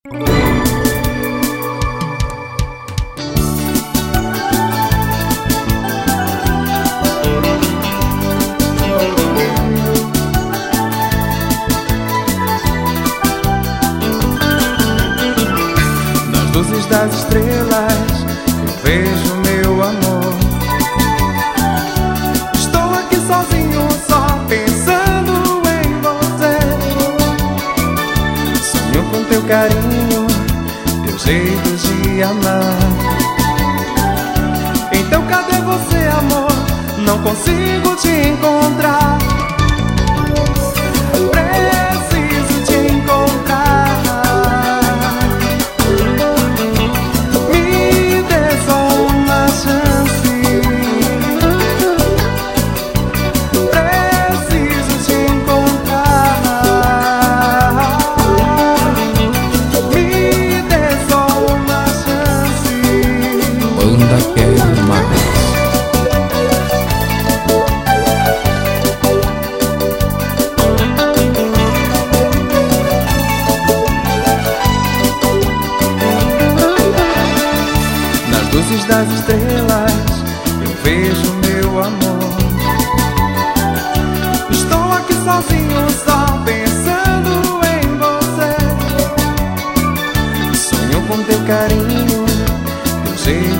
Nas luzes das estrelas eu vejo meu amor. Estou aqui sozinho, só pensando em você. Sonho com teu carinho, teu jeito de amar. Então cadê você, amor? Não consigo te encontrar. Preciso te encontrar. Me dê só uma chance. Preciso te encontrar. Me dê só uma chance. Banda Quero Mais. Nas luzes das estrelas eu vejo meu amor. Estou aqui sozinho, só pensando em você. Sonho com teu carinho, teu jeito